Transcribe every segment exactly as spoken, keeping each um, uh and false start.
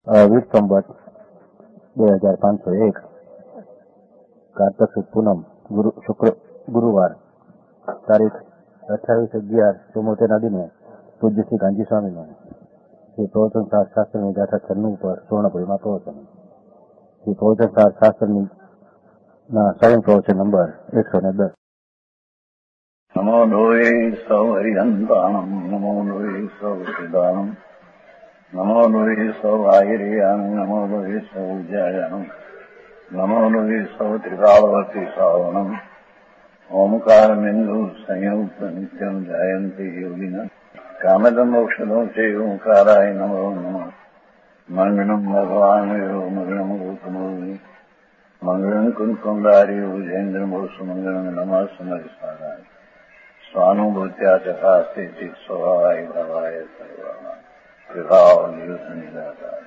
વીસ સંવત બે હજાર પાંચસો એક કારતક સુદ પૂનમ ગુરુ શુક્ર ગુરુવાર તારીખ અઠ્યાવીસ અગિયાર ચુમ્મોતેરના દિને પૂજ્ય શ્રી ગાંધી સ્વામીનું શ્રી પ્રવચન સાર શાસ્ત્રની ગાથા છન્નું ઉપર સુવર્ણપુરીમાં પ્રવચન. શ્રી પ્રવચન સાર શાસ્ત્રની ના સ્વયં પ્રવચન નંબર એકસો ને દસ. નમો લોહે સૌ હરિહંતાણમ નમો લોહે સૌ સિદ્ધાણમ નમો લોહે સૌ આયર્યાન નમો લોહે સૌ જયાનમ નમો લોહે સૌ ત્રિકાળવર્તી શ્રાવણમ ઓમકાર બિંદુ સંયુક્ત નિત્યમ જાયંતી યોગિના કામદમ મોક્ષદો છે ઓંકારાય નમો નમઃ. મંગળમ ભગવાન મંગળમ ગૌતમોની મંગળમ કુંકુંડારી ઉજેન્દ્રમોસુ મંગળમ નમઃ સમરિસ્વારાય સ્વાનુભૂત્યા ચકાસ્તે ચિત સ્વભાવાય ભાવાય સર્વાના વિભાવ નિયુસનિદાતા.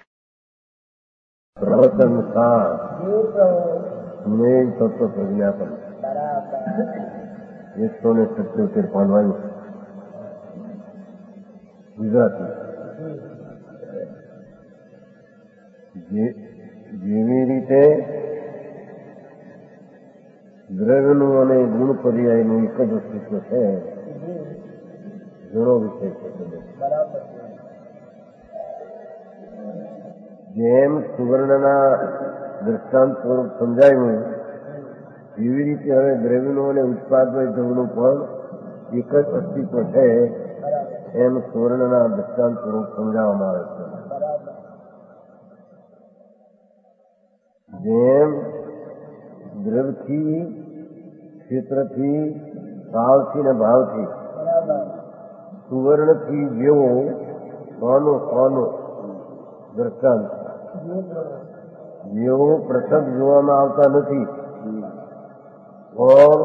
પ્રવચન સાર મેન તત્વ પ્રજ્ઞાપન એકસો ને સત્યોતેર પાંડવાયું ગુજરાતી. જેવી રીતે દ્રવ્યનું અને ગુણ પર્યાયનું એક જ અસ્તિત્વ છે, ઘણો વિષય છે. જેમ સુવર્ણના દ્રષ્ટાંત સ્વરૂપ સમજાયું, એવી રીતે હવે દ્રવ્યનું અને ઉત્પાદય ધ્રુવનું પણ એક જ અસ્તિત્વ છે, એમ સુવર્ણના દ્રષ્ટાંત સ્વરૂપ સમજાવવામાં આવે છે. જેમ દ્રવ્યથી, ક્ષેત્રથી, ભાવથી ને ભાવથી સુવર્ણથી જેવો સોનું સોનું દ્રષ્ટાંત જેવો પ્રસંગ જોવામાં આવતા નથી, પણ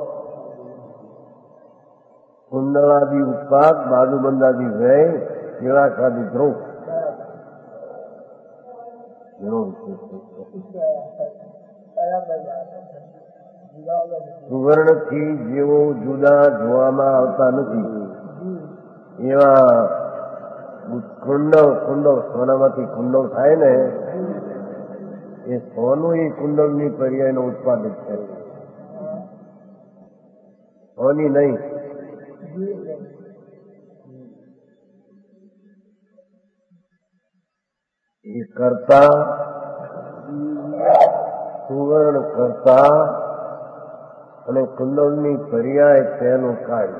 કુંડળાદી ઉત્પાદ, બાજુબંધાદી વ્યય, કેળાશાદી ધ્રુવ એનો સુવર્ણથી જેવો જુદા જોવામાં આવતા નથી એવા કુંડળ કુંડળ સોનામાંથી કુંડળ થાય ને, એ સોનું એ કુંડળની પર્યાયનો ઉત્પાદક છે, સોની નહીં. એ કરતા સુવર્ણ કરતા અને કુંડળની પર્યાય તેનું કાર્ય.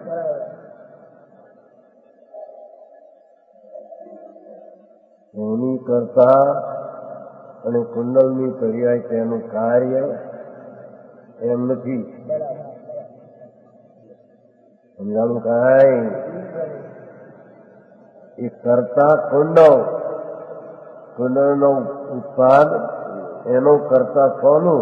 સોની કરતા અને કુંડળની પર્યાય તેનું કાર્ય એમ નથી. સમજાણું કાંઈ? એ કરતા કુંડળ, કુંડળનો ઉત્પાદ, એનો કરતા સોનું,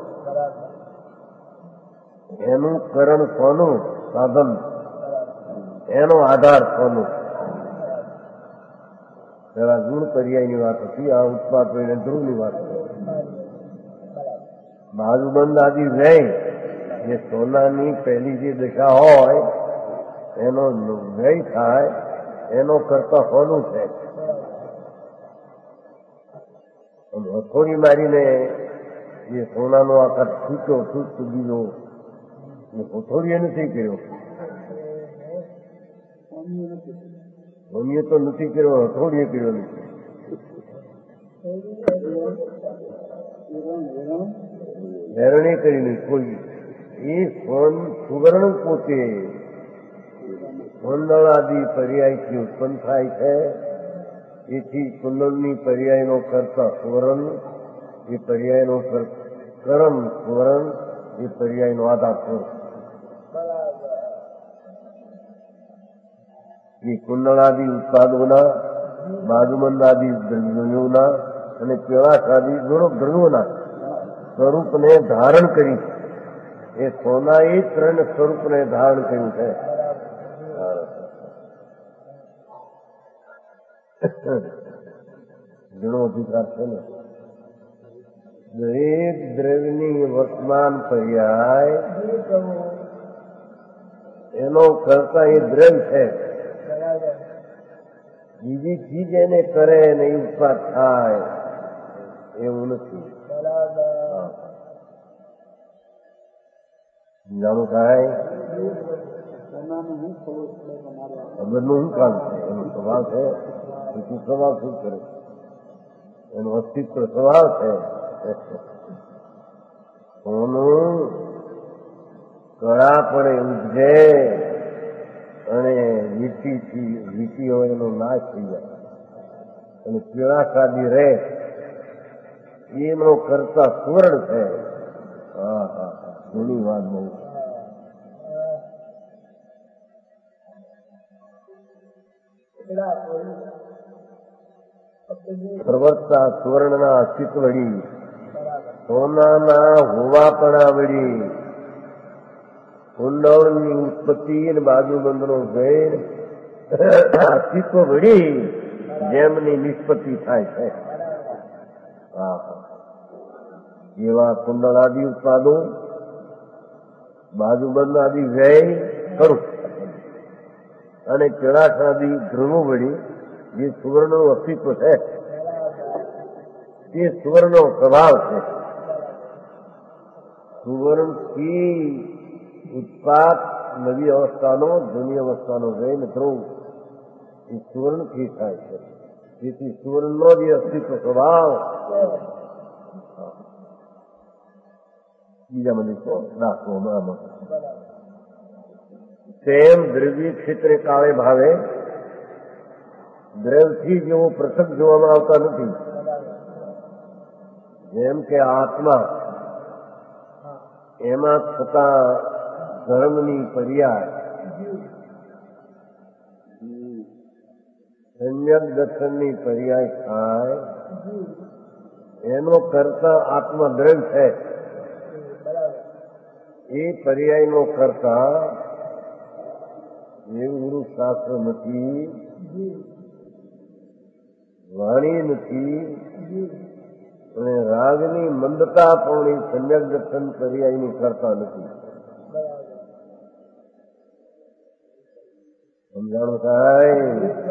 એનું કરણ સોનું, સાધન એનો આધાર સોનું. જરા ગુણ પર્યાયની વાત હતી, આ ઉત્પાદ અને ધ્રુવની વાત હતી. બાજુબંધ આદિ વ્યય, જે સોનાની પહેલી જે દશા હોય એનો વ્યય થાય, એનો કરતા સોનું છે. હથોડી મારીને જે સોનાનો આકાર છૂટો છૂટ સુધીનો હથોડીએ નથી કર્યો, મમ્મીએ તો નથી કર્યો, હથોડીએ કર્યો નથી. હેરણે કરીને કોઈ એ સુવર્ણ પોતે કુંડળાદી પર્યાયથી ઉત્પન્ન થાય છે. એથી કુંડળની પર્યાયનો કરતા સુવર્ણ, એ પર્યાયનો કરમ સુવર્ણ, એ પર્યાયનો આધાર સ્વરૂપ. એ કુંડળાદી ઉત્પાદોના, બાજુબંધાદી દ્રવ્યોના અને કેળાશાદી દ્રવ્યોના સ્વરૂપને ધારણ કરી, એ સોના એ ત્રણ સ્વરૂપને ધારણ કર્યું છે. ઘણો અધિકાર છે ને. દરેક દ્રવ્યની વર્તમાન પર્યાય એનો કરતા એ દ્રવ્ય છે, બીજી ચીજ એને કરે ને એ ઉત્પાદ થાય એવું નથી. જાણું કાંઈ ખબરનું શું કામ છે? એનો સ્વભાવ છે, શું સ્વભાવ શું કરે? એનું અસ્તિત્વ સ્વભાવ છે. સોનું કળા પણ ઉજે અને વીટીથી વીટી હોય એનો નાશ થઈ જાય અને પીળાશાદી રહે એનો કરતા સુવર્ણ છે. હા હા ઘણી વાત બહુ પ્રવર્તા સુવર્ણના અસ્તિત્વ વળી સોનાના હોવાપણા વળી કુંડળની ઉત્પત્તિ અને બાજુબંધનો ભેદ અસ્તિત્વ વળી જેમની નિષ્પત્તિ થાય છે. હા એવા કુંડળ આદિ ઉત્પાદો બાજુબંધ આદિ વ્યય કરું અને કેળાશ આદિ ધ્રુવો વળી જે સુવર્ણનું અસ્તિત્વ છે તે સુવર્ણનો સ્વભાવ છે. સુવર્ણથી ઉત્પાદ નવી અવસ્થાનો જૂની અવસ્થાનો વ્યય ને ધ્રુવ એ સુવર્ણથી થાય છે. તેથી સુવર્ણનો જે અસ્તિત્વ સ્વભાવ બીજા મનુષ્યો દાખવવામાં તેમ દ્રવ્ય ક્ષેત્રે કાળે ભાવે દ્રવ્યથી જેવો પ્રસંગ જોવામાં આવતા નથી. જેમ કે આત્મા એમાં થતા ધર્મની પર્યાય સમ્યક દર્શનની પર્યાય થાય એનો કરતા આત્મદ્રવ્ય છે. એ પર્યાયનો કરતા એવું ગુરુ શાસ્ત્ર નથી, વાણી નથી અને રાગની મંદતા પણ સમ્યક દર્શન પર્યાયની કરતા નથી. સમજાણું થાય?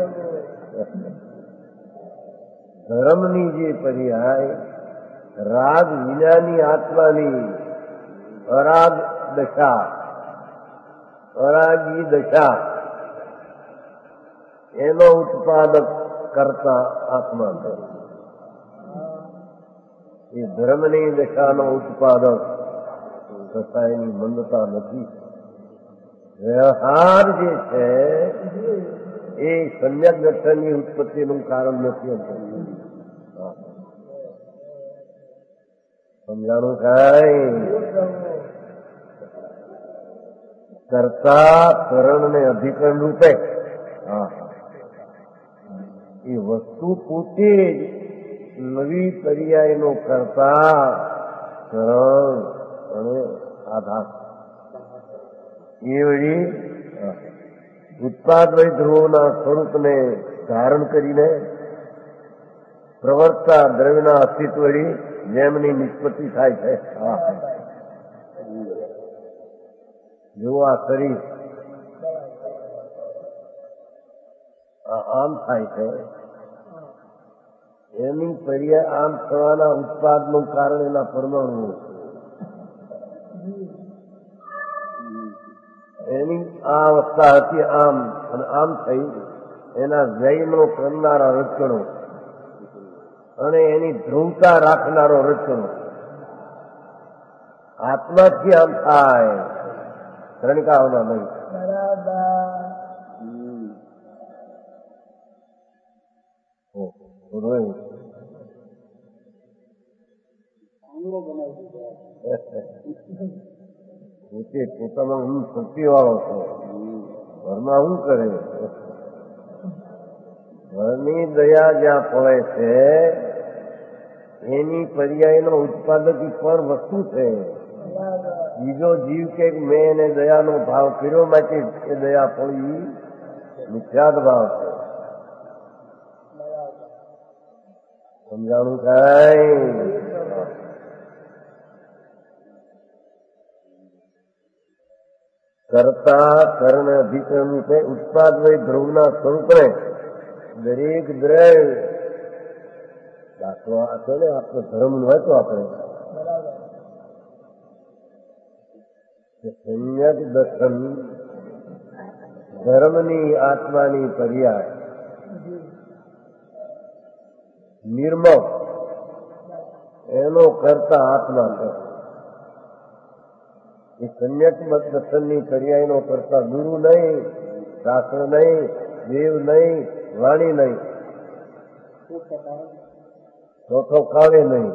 ધર્મની જે પર્યાય રાગ વિનાની આત્માની અરાગ દશા અરાગી દશા એનો ઉત્પાદક કરતા આત્મા છે. એ ધર્મની દશાનો ઉત્પાદક થતા એની મંદતા નથી. વ્યવહાર જે છે એ સમ્યક દર્શનની ઉત્પત્તિનું કારણ નથી. સમજાણું કાંઈ? કરતા કરણને અધિકરણ રૂપે એ વસ્તુ પોતે જ નવી પર્યાયનો કરતા કરણ અને આધાર એ વળી ઉત્પાદ વય ધ્રુવોના સ્વરૂપને ધારણ કરીને પ્રવર્તતા દ્રવ્યના અસ્તિત્વ વળી જેમની નિષ્પત્તિ થાય છે. જો આ શરીર આમ થાય છે એની પર્યાય આમ થવાના ઉત્પાદનું કારણ એના પરમાણુ એની આ અવસ્થા હતી આમ અને આમ થઈ એના વ્યયનો કરનારા રચનો અને એની ધ્રુવતા રાખનારો રચનો આત્માથી આમ થાય ત્રણકાઓમાં નહીં. પોતે પોતામાં હું શક્તિ વાળો છું. ઘરમાં શું કરે? ઘરની દયા જ્યાં પડે છે એની પર્યાયનો ઉત્પાદક પર વસ્તુ છે. બીજો જીવ કે મેં એને દયાનો ભાવ કર્યો માટે એ દયા પડી મિથ્યાદ ભાવ છે. સમજાણું કાંઈ? કરતા કરણ અધિકરણ રૂપે ઉત્પાદ વય ધ્રુવના સ્વરૂપને દરેક દ્રવ્ય દાખલો આપો ને આપણો ધર્મ નો હોય તો આપણે સમ્યક દર્શન ધર્મની આત્માની પર્યાય નિર્મમ એનો કરતા આત્મા છે. એ સમ્યક દર્શનની પર્યાયનો કરતા ગુરુ નહીં, શાસ્ત્ર નહીં, દેવ નહીં, વાણી નહીં, ચોથો કાળે નહીં.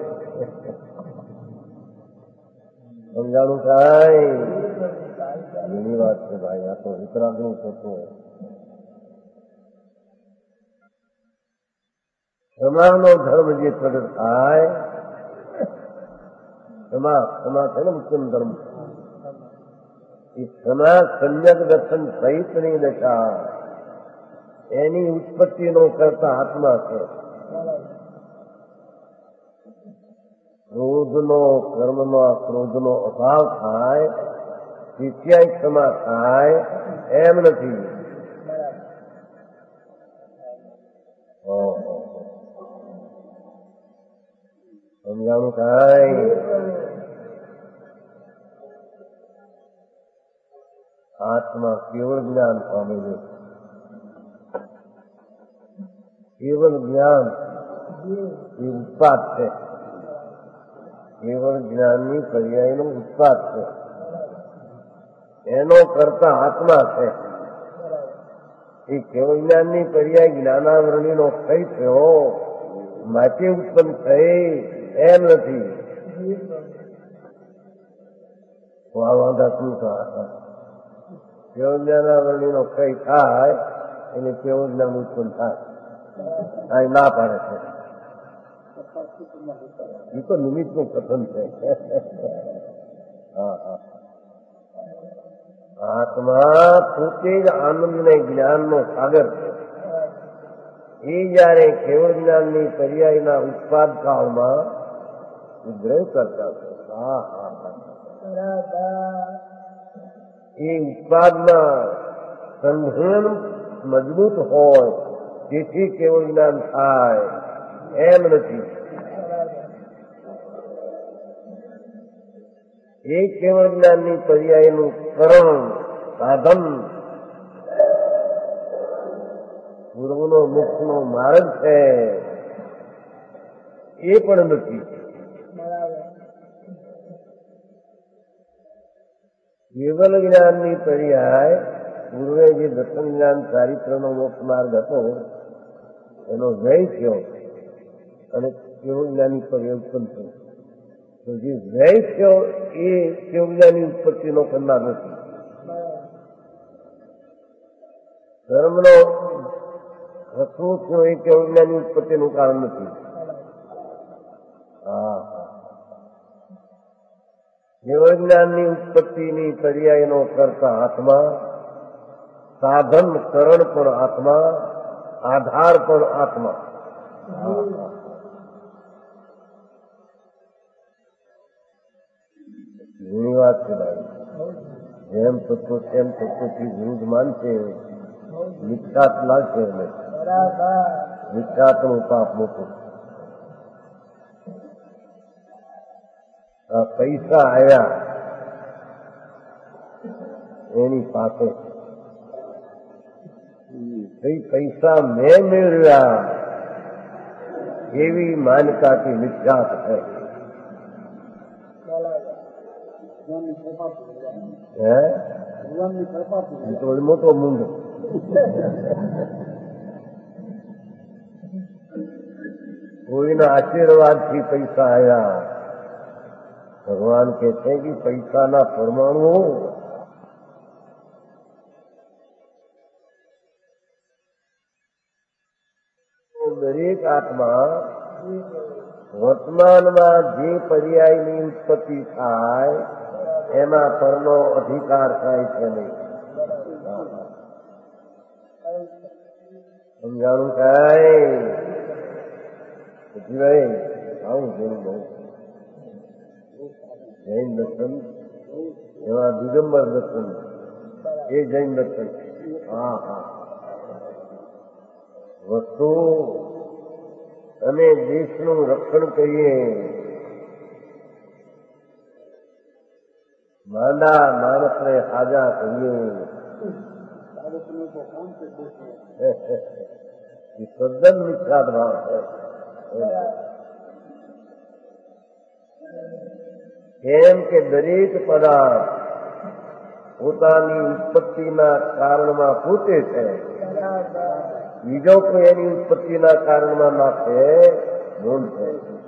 સમજાણું કાંઈ એની વાત છે ભાઈ. આ તો વિતરાગનું થતું. ક્ષમાનો ધર્મ જે પ્રગટ થાય, ક્ષમા ક્ષમા છે ને મુસ્લિમ ધર્મ, એ ક્ષમા સમ્યક દર્શન સહિતની દશા એની ઉત્પત્તિનો કરતા આત્મા છે. ક્રોધનો કર્મમાં ક્રોધનો અભાવ થાય તેથી ક્ષમા થાય એમ નથી. સમજાણું કાંઈ? આત્મા કેવળ જ્ઞાન પામેલું, કેવળ જ્ઞાન એ ઉત્પાદ છે. કેવળ જ્ઞાનની પર્યાયનો ઉત્પાદ છે. એનો કરતા આત્મા છે. એ કેવળ જ્ઞાનની પર્યાય જ્ઞાનાવરણીનો થઈ થયો માટે ઉત્પન્ન થઈ એમ નથી. વાંધા શું થાય? કેવળ જ્ઞાનાવરણીનો કઈ થાય એને કેવળ જ્ઞાન ઉત્પન્ન થાય. આ ના પાડે છે. એ તો નિમિત્તનું કથન છે. હા હા આત્મા પોતે જ આનંદ ને જ્ઞાનનો સાગર છે. એ જયારે કેવળ જ્ઞાનની પર્યાયના ઉત્પાદ કાળમાં વિદ્રોહ કરતા છે. હા હા એ ઉત્પાદમાં સંઘન મજબૂત હોય તેથી કેવળ જ્ઞાન થાય એમ નથી. એ કેવળ જ્ઞાનની પર્યાયનું કરણ સાધન પૂર્વનો મુક્તનો માર્ગ છે એ પણ નથી. કેવલ જ્ઞાનની પર્યાય પૂર્વે જે દર્શન જ્ઞાન ચારિત્રનો મોક્ષ માર્ગ હતો એનો જય થયો અને કેવળ જ્ઞાની પર્યાય ઉત્પન્ન થયો. તો જે જય થયો એ કેવળ જ્ઞાની ઉત્પત્તિનો કરનાર નથી. ધર્મનો રસવું થયો એ કેવળ જ્ઞાની ઉત્પત્તિનું કારણ નથી. હા કેવળ જ્ઞાનની ઉત્પત્તિની પર્યાયનો કરતા આત્મા, સાધન કરણ પણ આત્મા, આધાર પણ આત્મા. ઘણી વાત છે ભાઈ. જેમ તત્વો તેમ તત્વથી વિરુદ્ધ માનશે વિખ્યાત લાગશે. એને વિખ્યાતનું પાપ મોટું. આ પૈસા આવ્યા એની પાસે પૈસા મેં મેળવ્યા એવી માન્યતાથી વિખ્યાત છે. હે તો મોટો મૂંડ. કોઈના આશીર્વાદથી પૈસા આવ્યા. ભગવાન કહે છે કે પૈસાના પરમાણુઓ દરેક આત્મા વર્તમાનમાં જે પર્યાયની ઉત્પત્તિ થાય એના પરનો અધિકાર થાય છે નહીં. સમજાણું કાંઈ? પછી ભાઈ આવું જોયું બહુ જૈન દર્શન એમાં દિગંબર દર્શન એ જૈન દર્શન. હા હા વસ્તુ અને દેશનું રક્ષણ કરીએ. માંદા માણસને સાજા કરીએ. એ તદ્દન મિથ્યા ભાવ છે. કેમ કે દરેક પદાર્થ પોતાની ઉત્પત્તિના કારણમાં પોતે છે. બીજો કોઈ એની ઉત્પત્તિના કારણમાં ના છે, ભૂલ છે.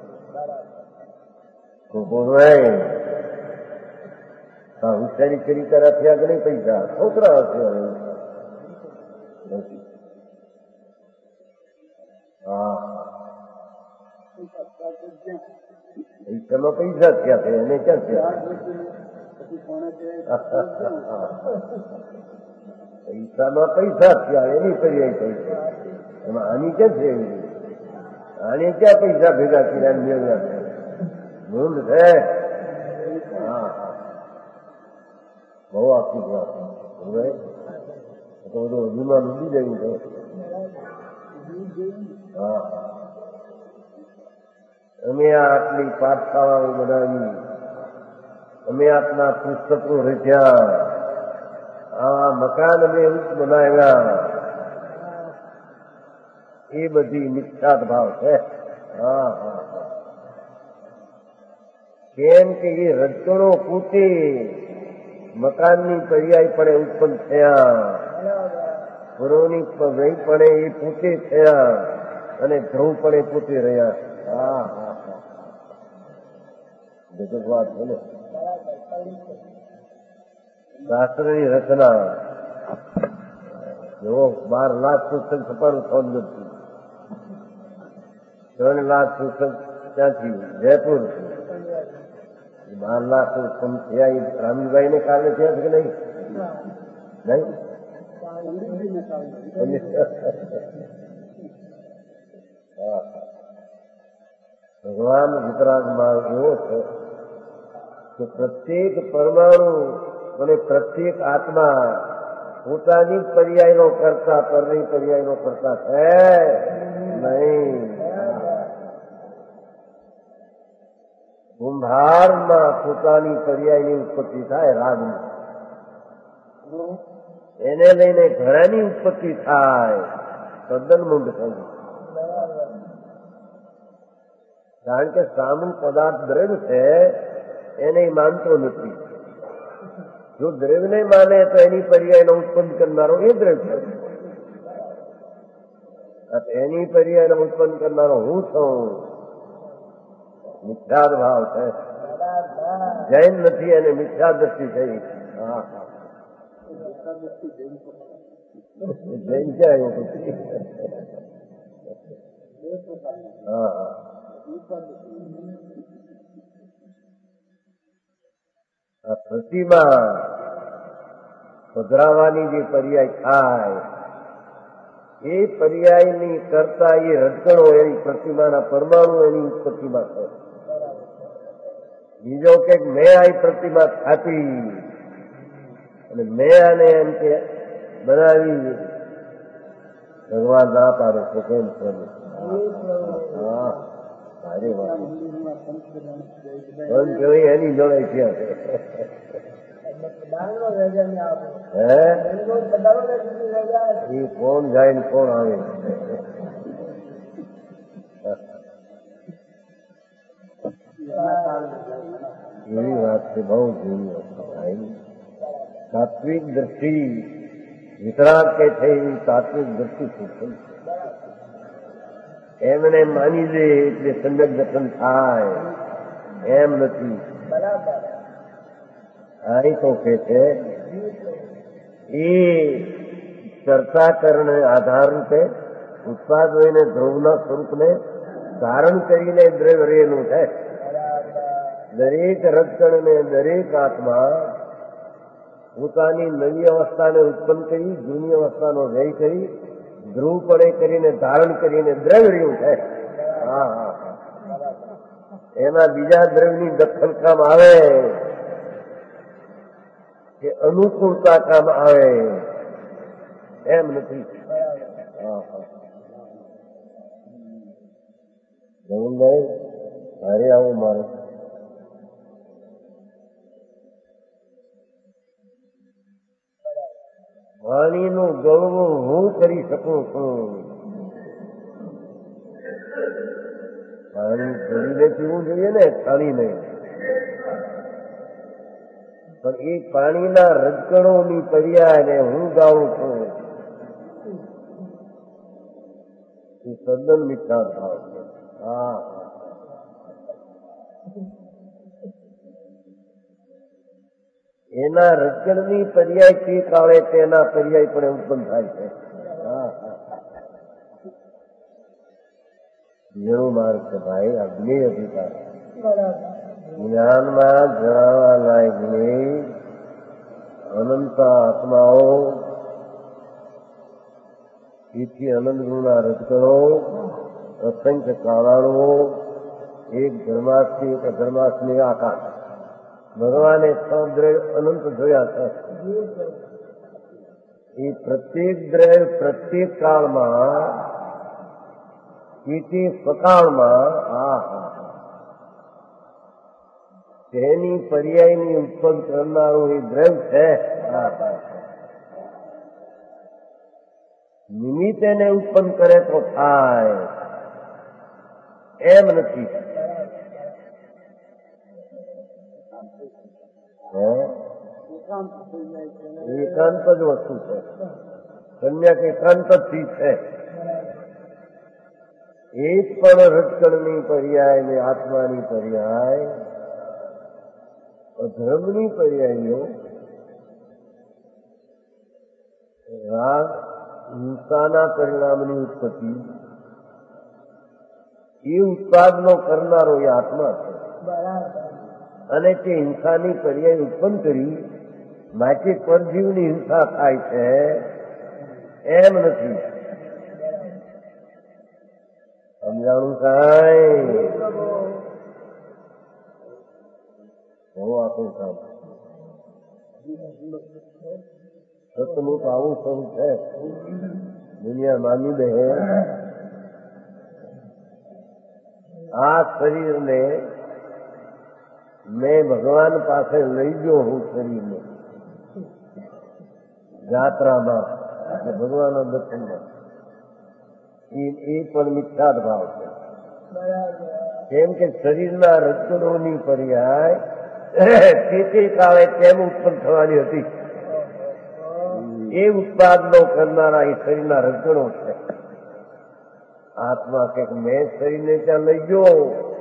તો બોલાય હોશિયારી કરી કર્યા થયા કે નહીં પૈસા? છોકરા હશે. હા, પૈસામાં પૈસા થયા છે, એને ક્યાં થયા? પૈસામાં પૈસા થયા, એની પર્યાય થઈ છે. એમાં આની ક્યાં છે? આને ક્યાં પૈસા ભેગા કર્યા મેળવ્યા છે? ભૂલ છે. હા, બહુ આપી વાત. તો બધું હજુમાં ડૂબી જવું છે. હા, અમે આટલી પાઠશાળાઓ બનાવી, અમે આટલા પુસ્તકો રચ્યા, આવા મકાન અમે બનાવ્યા, એ બધી મિથ્યા ભાવ છે. હા હા, કેમ કે એ રજકણો પોતે મકાનની પર્યાયપણે ઉત્પન્ન થયા, ગુરુની વહીપણે એ પોતે થયા અને ધ્રુવપણે પોતે રહ્યા. હા હા હા, જગત વાત છે ને. શાસ્ત્રની રચના જો બાર લાખ પુસ્તક છપાનું થતું નથી. ત્રણ લાખ પુસ્તક ક્યાંથી? જયપુર. બાર લાખ પુસ્તક થયા એ રામીભાઈ ને કારણે થયા છે કે નહીં? નહીં, ભગવાન વિતરાગ માર્ગ એવો છે કે પ્રત્યેક પરમાણુ અને પ્રત્યેક આત્મા પોતાની જ પર્યાયનો કરતા, પરની પર્યાયનો કરતા છે નહીં. કુંભારમાં પોતાની પર્યાયની ઉત્પત્તિ થાય, રાજની. એને લઈને ઘણાની ઉત્પત્તિ થાય, તદ્દન મૂંડ થઈ. કારણ કે સામૂ પદાર્થ દ્રવ્ય છે, એને માનતો નથી. જો દ્રવ્યને માને તો એની પર્યાયનો ઉત્પન્ન કરનારો એ દ્રવ્ય છે. એની પર્યાયનો ઉત્પન્ન કરનારો હું છું. મિથ્યા ભાવ છે. જૈન નથી, એને મિથ્યા દ્રષ્ટિ થઈ. હા હા, જૈન ક્યાં એવું નથી. હા હા, આ પ્રતિમા પધરાવાની જે પર્યાય થાય, એ પર્યાયની કરતા એ રજકણો એની પ્રતિમાના પરમાણુ એની ઉત્પત્તિમાં થાય. બીજો કે મેં આ પ્રતિમા થાતી અને મેં આને એમ કે બનાવી, ભગવાન ના પાડે છે. કેમ છે? હા, સારી વાત. પણ કેવી એની જોડે ક્યાં છે? હે, એ કોણ જાય ને કોણ આવે? એવી વાત છે, બહુ જૂની વાત. તાત્વિક દ્રષ્ટિ વિતરાગ કે છે એવી તાત્વિક દ્રષ્ટિ શીખવી છે. એમને માની લે એટલે સંગત દર્શન થાય, એમ નથી. અહીં તો કે છે એ ચર્ચા કરને આધાર રૂપે ઉત્પાદોને ધ્રુવના સ્વરૂપને ધારણ કરીને દ્રવ્ય રહેલું છે. દરેક રજકણને દરેક આત્મા પોતાની નવી અવસ્થાને ઉત્પન્ન કરી, જૂની અવસ્થાનો વ્યય કરી, ધ્રુવપણે કરીને ધારણ કરીને દ્રવ્ય રહ્યું છે. હા હા, એમાં બીજા દ્રવ્યની દખલ કામ આવે કે અનુકૂળતા કામ આવે, એમ નથી. હા હા, નહીં હારે આવું મારે પાણીનું ગળવું હું કરી શકું છું. પાણી ગળીને પીવું જોઈએ ને, ખાલી નહીં. પણ એ પાણીના રજકણોની પર્યાયને હું ગાઉં છું. એ તદ્દન મિથ્યા ભાવ છે. હા, એના રજકણની પર્યાય તે કાળે તેના પર્યાય પણ ઉત્પન્ન થાય છે. હા હા, જેવો માર્ગ છે ભાઈ. આ જ્ઞેય અધિકાર જ્ઞાનમાં જણાવવા લાયક જ્ઞેય અનંત આત્માઓ, એથી અનંત ગુણના રજકણો, અસંખ્ય કારણો, એક ધર્માસ્મી એક અધર્માસ્મી આકાશ. ભગવાને સદ્રવ્ય અનંત જોયા છે. એ પ્રત્યેક દ્રવ્ય પ્રત્યેક કાળમાં, એથી સ્વકાળમાં આ તેની પર્યાયની ઉત્પન્ન કરનારું એ દ્રવ્ય છે. નિમિત્ત એને ઉત્પન્ન કરે તો થાય, એમ નથી. એકાંત જ વસ્તુ છે. કન્યા એકાંત થી છે. એક પણ રજકણની પર્યાય ને આત્માની પર્યાય, અધર્મની પર્યાયો, રાગ હિંસાના પરિણામની ઉત્પત્તિ, એ ઉત્પાદનો કરનારો એ આત્મા છે. અને તે હિંસાની પર્યાય ઉત્પન્ન કરી માટે પરજીવની હિંસા થાય છે, એમ નથી. સમજાણું કાંઈ? બહુ આપણું કામ સતનું તો આવું સ્વરૂપ છે. દુનિયા માની દે આ શરીરને મેં ભગવાન પાસે લઈ ગયો. હું શરીરને જાત્રામાં એટલે ભગવાનના દર્શનમાં, એ પણ મિથ્યાદ ભાવ છે. કેમ કે શરીરના રજકણોની પર્યાય તે કાળે કેમ ઉત્પન્ન થવાની હતી, એ ઉત્પાદનો કરનારા એ શરીરના રજકણો છે. આત્મા કે મેં શરીરને ત્યાં લઈ ગયો,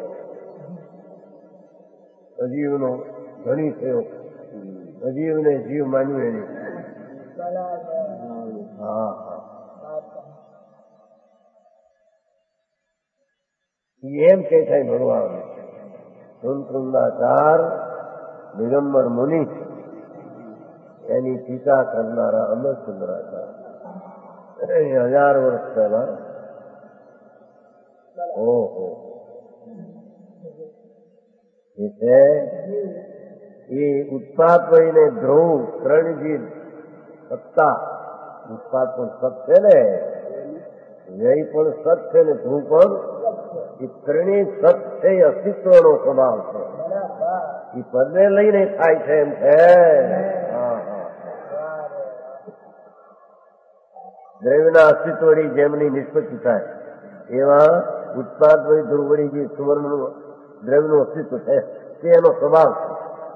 અજીવનો ધણી થયો, અજીવને જીવ માન્યું એની. હા, એમ કે છે ભગવાન. સુનકુંડાચાર દિગંબર મુનિ, એની ટીકા કરનારા અમરચંદ્રાચાર હજાર વર્ષ પહેલા. ઓહો, એ ઉત્પાદ વહીને ધ્રુવ ત્રણજીત સત્તા, ઉત્પાદ પણ સત છે ને, વ્યય પણ સત છે ને, ધ્રુવ પણ, એ ત્રણેય સત છે. એ અસ્તિત્વનો સ્વભાવ છે. એ પદને લઈને થાય છે, એમ છે. દ્રવ્યના અસ્તિત્વ વળી જેમની નિષ્પત્તિ થાય, એવા ઉત્પાદ વળી ધ્રુવ વળી જે સુવર્ણનું દ્રવ્યનું અસ્તિત્વ છે, તે એનો સ્વભાવ છે.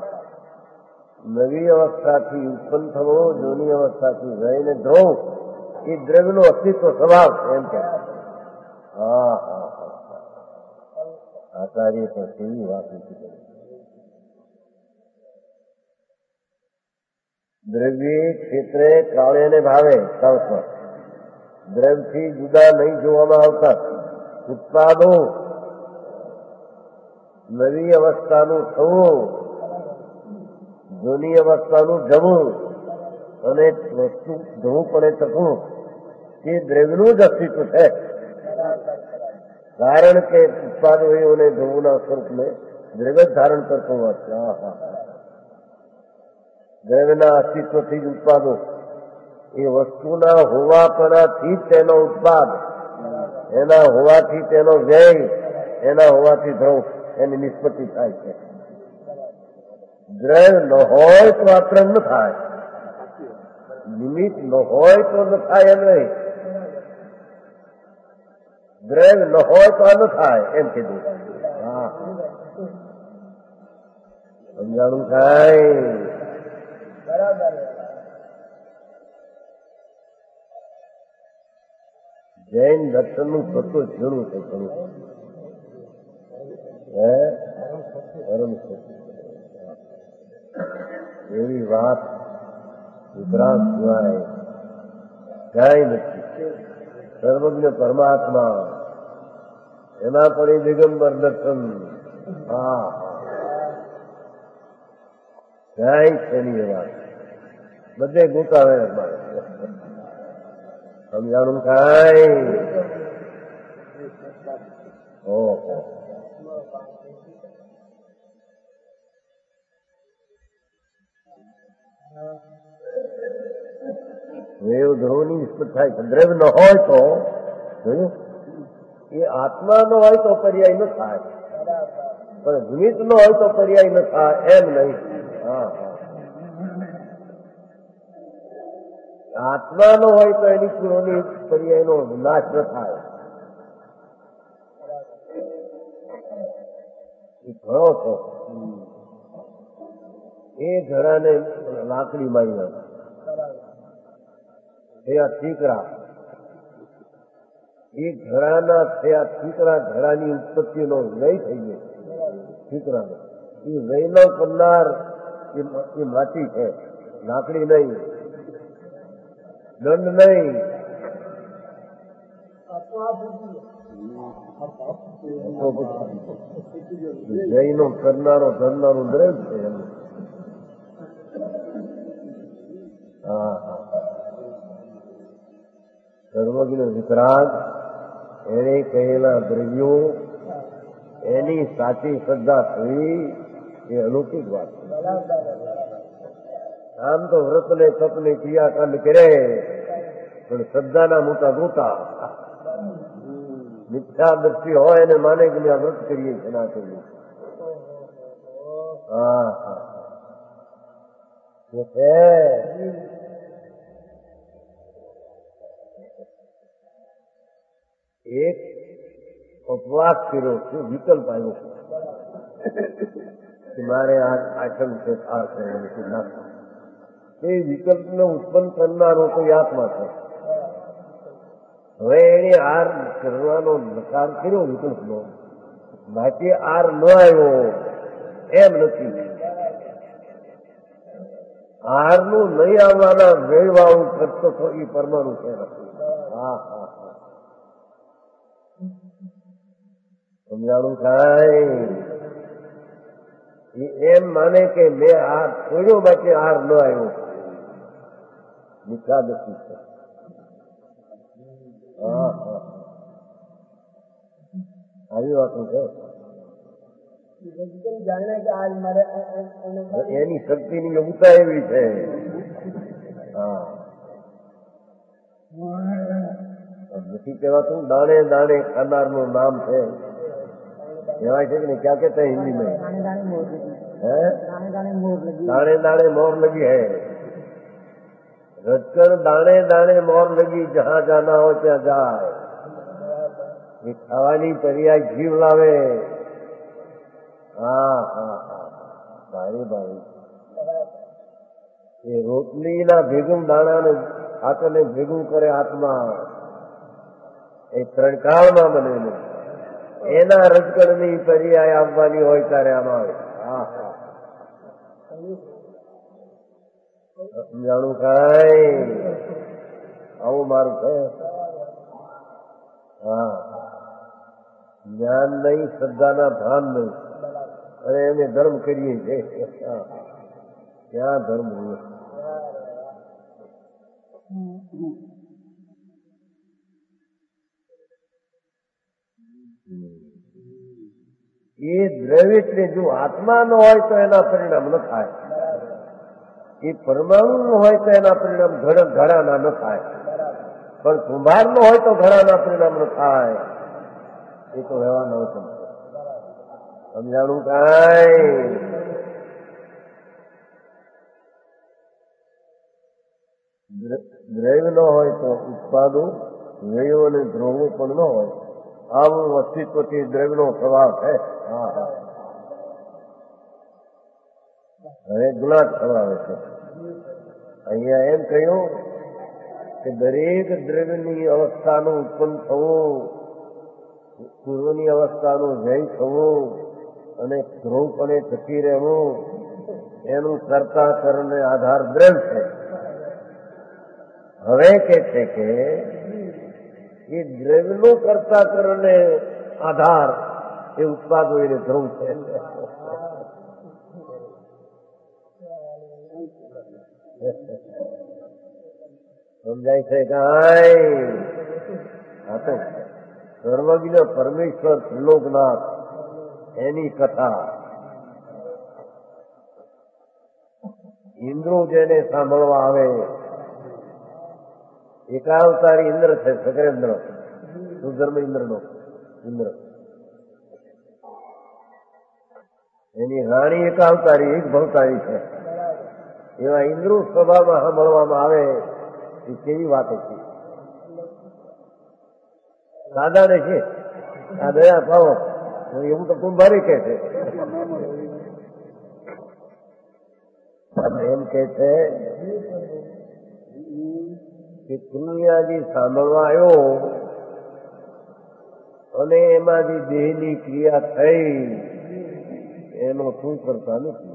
નવી અવસ્થાથી ઉત્પન્ન થવો, જૂની અવસ્થાથી રહીને ધ્રુવ, એ દ્રવ્યનો અસ્તિત્વ સ્વભાવ છે, એમ કે. હા હા હા, આચાર્ય પણ કેવી વાત નથી. દ્રવ્ય ક્ષેત્રે કાળે ને ભાવે સાવસ્વ દ્રવ્યથી જુદા નહીં જોવામાં આવતા ઉત્પાદો, નવી અવસ્થાનું થવું, જૂની અવસ્થાનું જવું અને વસ્તુ ધ્રુવપણે ટકવું, તે દ્રવ્યનું જ અસ્તિત્વ છે. કારણ કે ઉત્પાદોને ધ્રુવના સ્વરૂપને દ્રવ્ય ધારણ કરતો હોય છે. દ્રવ્યના અસ્તિત્વથી જ ઉત્પાદો, એ વસ્તુના હોવાપણાથી જ તેનો ઉત્પાદ, એના હોવાથી તેનો વ્યય, એના હોવાથી ધ્રુવ એની નિષ્પત્તિ થાય છે. દ્રવ્ય ન હોય તો આ ત્રણ ન થાય, નિમિત્ત ન હોય તો ન થાય એમ નહીં. દ્રવ્ય ન હોય તો આ ન થાય એમ કીધું. હા, સમજાણું થાય? બરાબર. જૈન દર્શનનું સત્વ ઝીણું છે, ઘણું હે પરમ સત્ય. એવી વાત વિતરાગ સિવાય ક્યાંય નથી. સર્વજ્ઞ પરમાત્મા એના પર એ દિગંબર દર્શન. હા, ક્યાંય છે નહીં એ વાત. બધે ગોતાવે મારે. સમજાણું કાંઈ? ઓહો, એવું ધ્રુવની નિષ્પત થાય છે. દ્રવ્ય ન હોય તો જોયું, એ આત્મા ન હોય તો પર્યાય ન થાય, પણ નિમિત્ત ન હોય તો પર્યાય ન થાય એમ નહીં. હા હા, આત્મા નો હોય તો એની ગુણોની પર્યાયનો નાશ ન થાય. એ ઘણો છે. એ ઘડાને લાકડી મારી થયા ઠીકરા, એ ઘડાના થયા ઠીકરા, ઘડાની ઉત્પત્તિનો લય થઈ ગઈ. ઠીકરાનો એ લયનો કરનાર એ માટી છે, લાકડી નહીં, દંડ નહીં. જયનો કરનારો ધરનારું દ્રવ્ય છે એનું. હા હા, સર્વજ્ઞ વિતરાગ એને કહેલા દ્રવ્યો એની સાચી શ્રદ્ધા થઈ એ અલૌકિક વાત છે. આમ તો વ્રત ને તપ ને ક્રિયાકાંડ કરે, પણ શ્રદ્ધાના મોટા ગોતા મિથ્યા દ્રષ્ટિ હોય અને માને કે આ વ્રત કરીએ છીએ ના કરીએ. હા હા, એક ઉપવાસ કર્યો છું, વિકલ્પ આવ્યો કે મારે આ આચરણ છે, આ કરવાનું ના. એ વિકલ્પને ઉત્પન્ન કરનારો તો આત્મા છે. હવે એને આર કરવાનો નકાર કર્યો વિકલ્પનો, માટે આર ન આવ્યો એમ નથી. આરનું નહીં આવવાના વેળવાળું કરતો તો એ પરમાણુ છે. હા હા, સમજાણું થાય? એમ માને કે મેં આ છોડ્યો માટે આર ન આવ્યો, મિથ્યા દ્રષ્ટિ છે. હા હા, આવી વાતો છે. એની શક્તિની યોગ્યતા એવી છે. હા, નથી કહેવાતું દાણે દાણે ખાનારનું નામ છે. કહેવાય છે કે નહીં? ક્યાં કહેતા હિન્દી में? है दाने दाने मोर लगी है, रचकर दाने दाने मोर लगी, जहां जाना हो ત્યાં જાય. એ ખાવાની પર્યાય જીવ લાવે. હા હા હા, ભાઈ ભાઈ, એ રોટલીના ભેગું દાણાને ખાતરને ભેગું કરે આત્મા, એ ત્રણ કાળમાં બનેલું. એના રજકણની પર્યાય આવવાની હોય ત્યારે આમ આવે. હા હા, જાણું કાંઈ? આવું મારું છે. હા, જ્ઞાન નહીં, શ્રદ્ધાના ભાન નહીં, અને અમે ધર્મ કરીએ છીએ. ક્યાં ધર્મ હોય? એ દ્રવ્ય જો આત્મા ન હોય તો એના પરિણામ ન થાય, એ પરમાણુ ન હોય તો એના પરિણામ ઘડાના ન થાય, પણ કુંભાર ન હોય તો ઘડાના પરિણામ ન થાય. એ તો રહેવાનો છે. સમજાણું કાંઈ? દ્રવ્ય ન હોય તો ઉત્પાદો દ્રવ્યો અને ધ્રુવો પણ ન હોય. આવું અસ્તિત્વથી દ્રવ્યનો સ્વભાવ છે. હા હા હવે ગુણાત સ્વભાવ છે. અહીંયા એમ કહ્યું કે દરેક દ્રવ્યની અવસ્થાનું ઉત્પન્ન થવું, પૂર્વની અવસ્થાનું જય થવું અને ધ્રુવપણે ટકી રહેવું એનું કરતા કરને આધાર દ્રવ્ય છે. હવે કે છે કે એ દ્રવ્યનો કરતા કરને આધાર એ ઉત્પાદો એને ધ્રુવ છે. સમજાય છે કાંઈ? હા તો સર્વજ્ઞ પરમેશ્વર ત્રિલોકનાથ એની કથા ઇન્દ્રો જેને સાંભળવા આવે, એકાવતારી ઇન્દ્ર છે, સકરેન્દ્ર સુધર્મ ઇન્દ્રનો ઇન્દ્ર, એની રાણી એકાવતારી એક ભવતારી છે. એવા ઇન્દ્રો સભામાં સાંભળવામાં આવે એ કેવી વાત છે. દાદાને છે આ દયા પાવો એવું તો કુંભારી કે છે. એમ કે છે કે કુનિયાજી સાંભળવા આવ્યો અને એમાંથી દેહની ક્રિયા થઈ એનો શું કરતા નથી.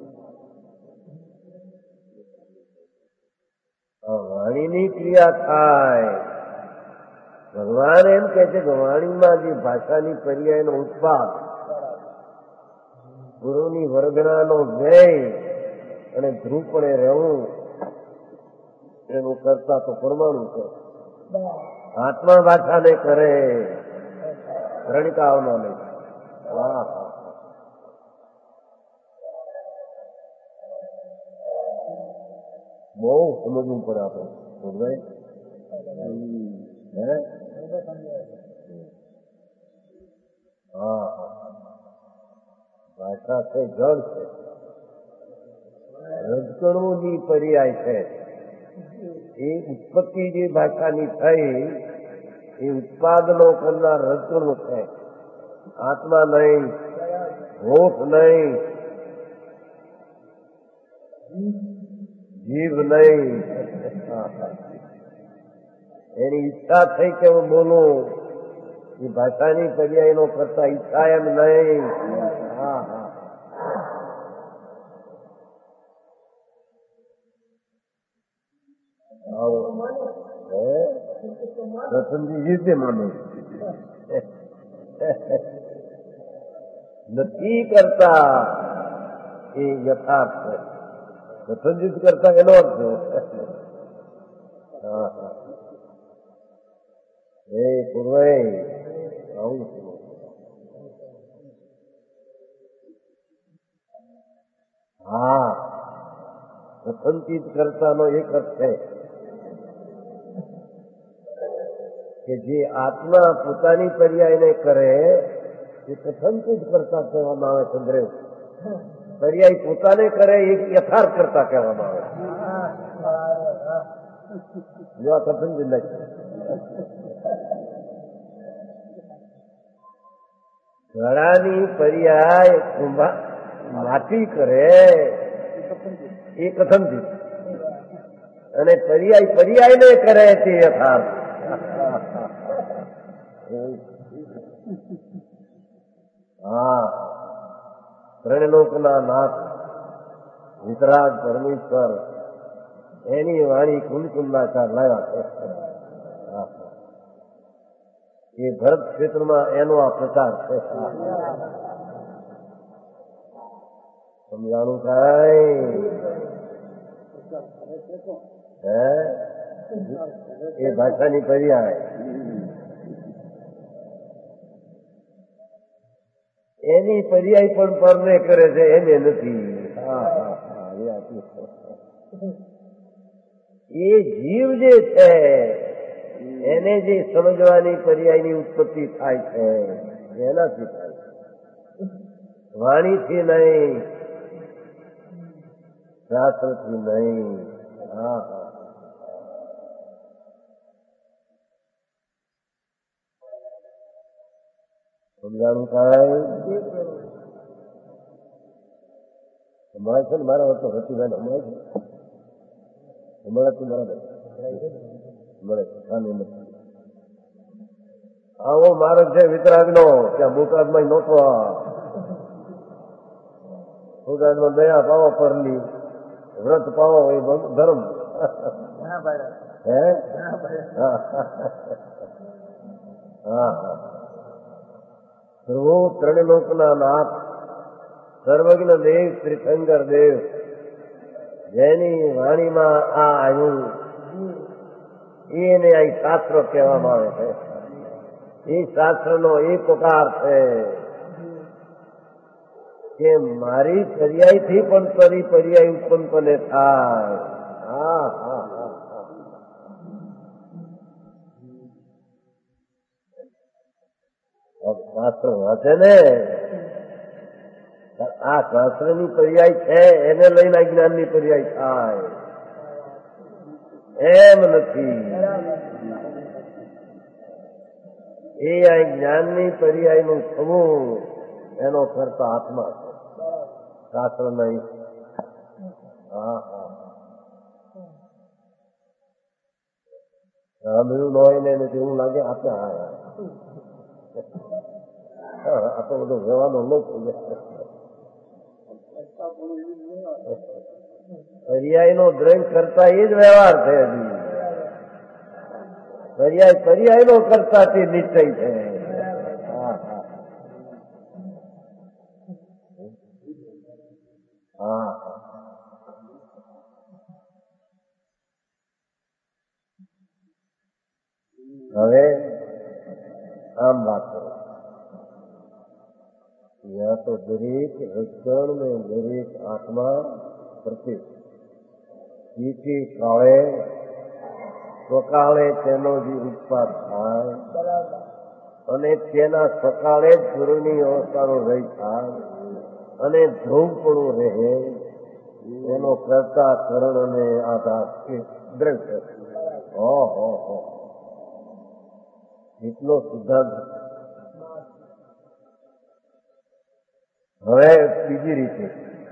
વાણીની ક્રિયા થાય. ભગવાન એમ કે છે કે વાણીમાં જે ભાષાની પર્યાયનો ઉત્પાદ, ગુરુની વર્ગણાનો વ્યય અને ધ્રુવપણે રહેવું એનું કરતા તો પરમાણુ છે. આત્મા ભાષાને કરે, રણિકાઓનો નહીં. વાહ બહુ સમજવું પડે આપણે. સમજાય? હે હા ભાષા છે જળ છે, રજકણોની પર્યાય છે. એ ઉત્પત્તિ જે ભાષાની થઈ એ ઉત્પાદનો કરનાર રજકણો છે. આત્મા નહીં, હોઠ નહીં, જીભ નહીં. એની ઈચ્છા થઈ કે હું બોલું એ ભાષાની પર્યાયનો કરતા ઈચ્છા એમ નહીં. હા હા પ્રથમજી યુદ્ધ માને નથી કરતા એ યથાર્થ છે. પ્રથમજી કરતા એનો અર્થ હા હા એ પૂર્વે આવું હા પ્રથમચિત કરતાનો એક અર્થ છે કે જે આત્મા પોતાની પર્યાયને કરે એ પ્રથમચિત કરતા કહેવામાં આવે. ચંદ્રેવ પર્યાય પોતાને કરે એ યથાર્થ કરતા કહેવામાં આવે. જો આ પ્રથમ જિલ્લા છે. ઘડાની પર્યાય માટી કરે એ કથનથી, અને પર્યાય પર્યાયને કરે તે યથાર્થ. હા ત્રણલોકના નાથ વિતરાગ પરમેશ્વર એની વાણી કુલકુંડાચાર લાવ્યા છે. એ ભરત ક્ષેત્રમાં એનો આ પ્રચાર છે. સમજાણું કાંઈ? હે એ ભાષાની પર્યાય એની પર્યાય પણ પરને કરે છે, એને નથી. એ જીવ જે છે એને જે સમજવાની પર્યાયની ઉત્પત્તિ થાય છે એનાથી થાય છે. વાણીથી નહીં, શાસ્ત્રથી નહીં. હા હા સમજાણું કાંઈ હમણાં છે ને મારા વખત રતિભાઈ હમણાં છે હમણાં તું બરાબર મળે છે. આવો માર્ગ છે વિતરાગનો, ત્યાં બોટાદમાં નહોતો. આ બોટાદમાં દયા પાવો પરની, વ્રત પાવો એ ધર્મ. હે હા હા પ્રભુ ત્રણલોકના નાથ સર્વજ્ઞ દેવ શ્રી શંકર દેવ જેની વાણીમાં આ આવ્યું એને આ શાસ્ત્ર કહેવામાં આવે છે. એ શાસ્ત્રનો એ પ્રકાર છે કે મારી પર્યાયથી પણ તરી પર્યાય ઉત્પન્ન કોને થાય. હા હા હા શાસ્ત્ર વાંચે ને આ શાસ્ત્રની પર્યાય છે એને લઈને જ્ઞાનની પર્યાય થાય એમ નથી. એ આ જ્ઞાનની પર્યાયનું થવું એનો કરતા આત્મા છે, શાસ્ત્ર નહીં. હા હા સાંભળ્યું ન હોય ને એને એવું લાગે આપણે હા આ તો બધો વ્યવહારનો લોક થઈ જાય. પર્યાયનો દ્રવ્ય કરતા એ જ વ્યવહાર છે. હજી પર્યાય પર્યાયનો કરતા તે નિશ્ચય છે. હા હા હા હવે આમ વાત કરો. ત્યાં તો દરેક રજકણ ને દરેક આત્મા પ્રત્યે એથી કાળે સ્વકાળે તેનો જે ઉત્પાદ થાય અને તેના સકાળે જ ગુરુની અવસ્થાનો રહી થાય અને ધ્રુવપણું રહે એનો કરતા કરણ અને આધાર દ્રવ્ય. ઓહો હો એટલો સિદ્ધાંત. હવે બીજી રીતે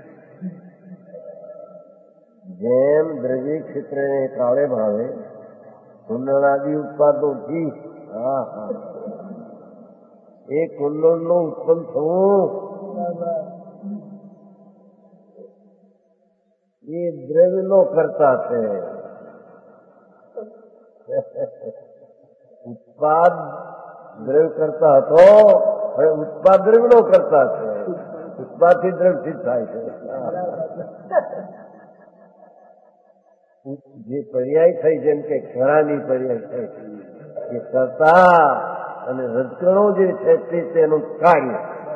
જેમ દ્રવ્ય ક્ષેત્રને કાળે ભાવે કુંડળાદી ઉત્પાદનોથી હા હા એ કુંડળનું ઉત્પન્ન થવું એ દ્રવ્યનો કરતા છે. ઉત્પાદ દ્રવ્ય કરતા હતો, હવે ઉત્પાદ દ્રવ્યનો કરતા છે. ઉત્પાદથી દ્રવ્ય સિદ્ધ થાય છે. જે પર્યાય થઈ જેમ કે ઘણાની પર્યાય થઈ એ કરતા અને રજકણો જે છે તે તેનું કાર્ય.